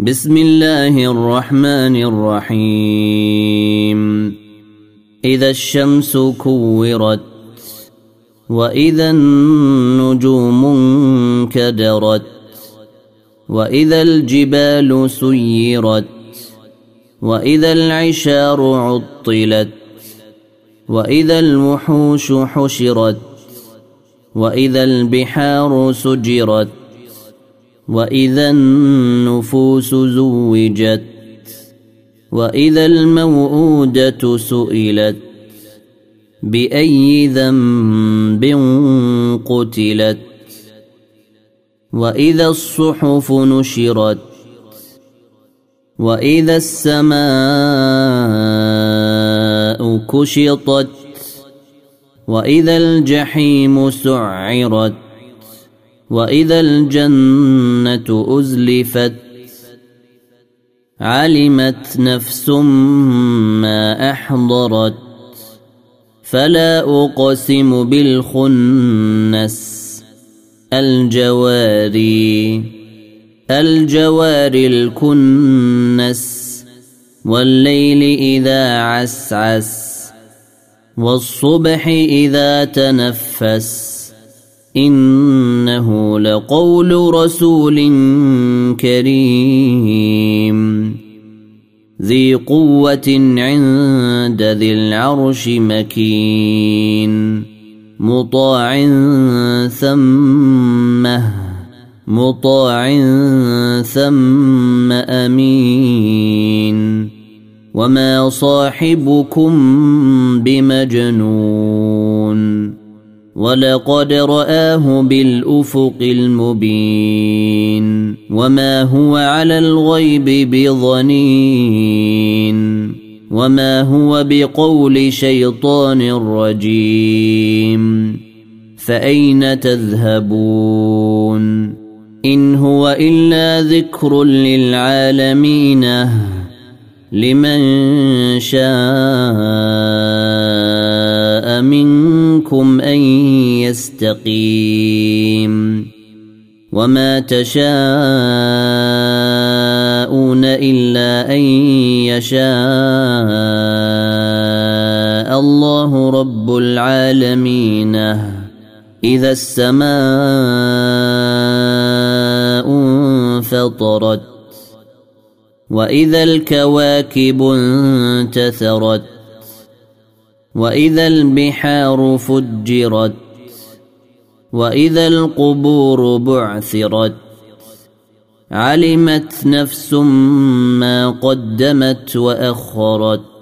بسم الله الرحمن الرحيم. إذا الشمس كورت وإذا النجوم انكدرت وإذا الجبال سيرت وإذا العشار عطلت وإذا الوحوش حشرت وإذا البحار سجرت وإذا النفوس زوجت وإذا الموءودة سئلت بأي ذنب قتلت وإذا الصحف نشرت وإذا السماء كشطت وإذا الجحيم سعرت وإذا الجنة أزلفت علمت نفس ما أحضرت فلا أقسم بالخنس الجوار الكنس والليل إذا عسعس والصبح إذا تنفس إنه لقول رسول كريم ذي قوة عند ذي العرش مكين مطاع ثم أمين وما صاحبكم بمجنون ولقد رآه بالأفق المبين وما هو على الغيب بضنين وما هو بقول شيطان رجيم فأين تذهبون إن هو إلا ذكر للعالمين لمن شاء منكم أن يستقيم وما تشاءون إلا أن يشاء الله رب العالمين إذا السماء انفطرت وإذا الكواكب انتثرت وإذا البحار فجرت وإذا القبور بعثرت علمت نفس ما قدمت وأخرت